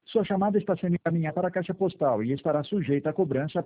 Sua chamada está sendo encaminhada para a caixa postal e estará sujeita a cobrança